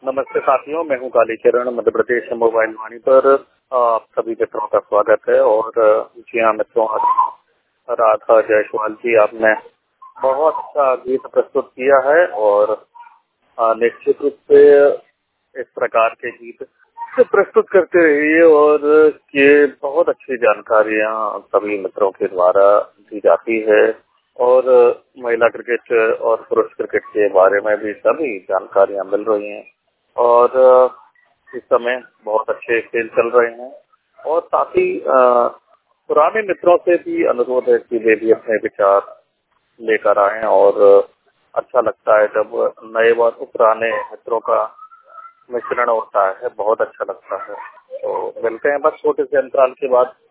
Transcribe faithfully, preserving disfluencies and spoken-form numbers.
नमस्ते साथियों, मैं हूं कालीचरण। मध्य प्रदेश मोबाइल वाणी पर आप सभी मित्रों का स्वागत है। और जी हाँ मित्रों, राधा जायसवाल जी, आपने बहुत अच्छा गीत प्रस्तुत किया है और निश्चित रूप से इस प्रकार के गीत से प्रस्तुत करते रहिए और ये बहुत अच्छी जानकारियां सभी मित्रों के द्वारा दी जाती है। और महिला क्रिकेट और पुरुष क्रिकेट के बारे में भी सभी जानकारियां मिल रही हैं और इस समय बहुत अच्छे खेल चल रहे हैं। और साथ ही पुराने मित्रों से भी अनुरोध है कि वे भी अपने विचार लेकर आए और अच्छा लगता है जब नए व पुराने मित्रों का मिश्रण होता है, बहुत अच्छा लगता है। तो मिलते हैं बस छोटे से अंतराल के बाद।